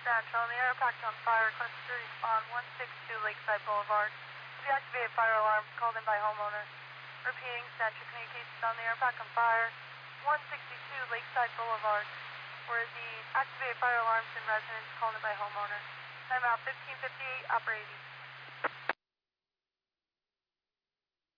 Central, the air packed on fire, request to respond 162 Lakeside Boulevard. Deactivated fire alarms called in by homeowner. Repeating, Central communications on the air pack on fire, 162 Lakeside Boulevard, where the activated fire alarms and residents called in by homeowner. Timeout 1558, operating.